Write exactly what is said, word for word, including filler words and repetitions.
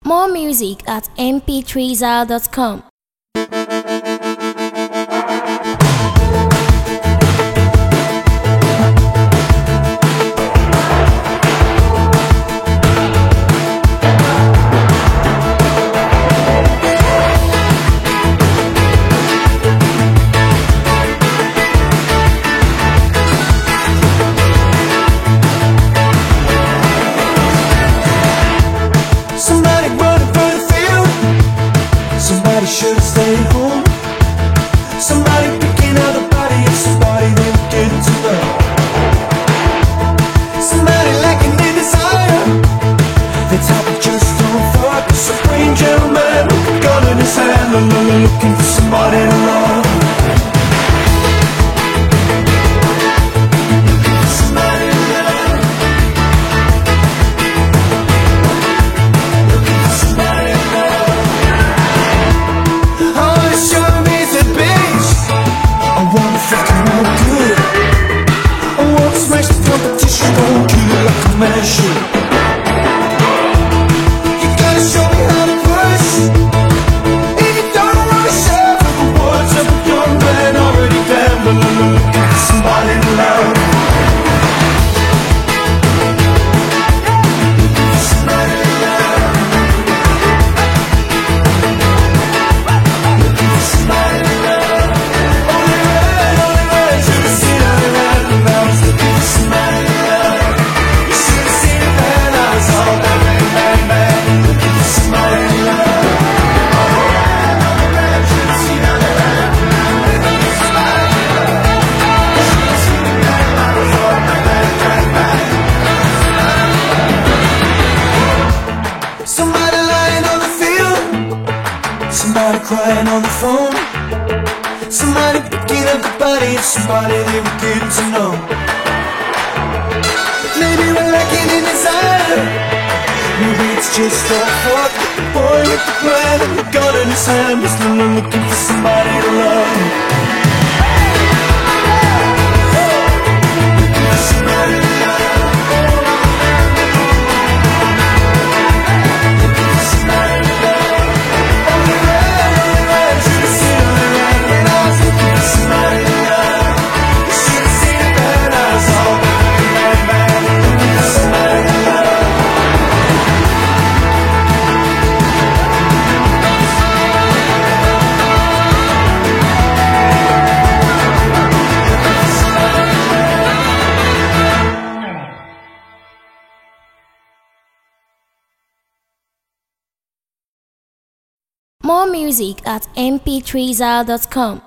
More music at m p three zal dot com. Somebody should've stayed home. Somebody picking out the body of somebody they were getting to know. Somebody lacking in desire. The type of just don't fuck. A supreme gentleman with a gun in his hand, looking for somebody to love. Man, shoot. You gotta show me how to push. If you don't wanna share from the words of a young man already gambling, looking for somebody to love. Looking for somebody to love. Looking for somebody to love. Only right, only right, should've seen how they right when I was looking for somebody to love. Somebody lying on the field, somebody crying on the phone, somebody picking up the body of somebody they were getting to know. Maybe we're lacking in desire. Maybe it's just a fuck. The boy with the plan and the gun in his hand was looking for somebody to love. Looking for somebody to love. Looking for somebody to love. Only right, only right, should've seen how they right when I was looking for somebody to love. You should've seen it when I was all bad, bad, bad. Looking for somebody to love. More music at m p three zal dot com.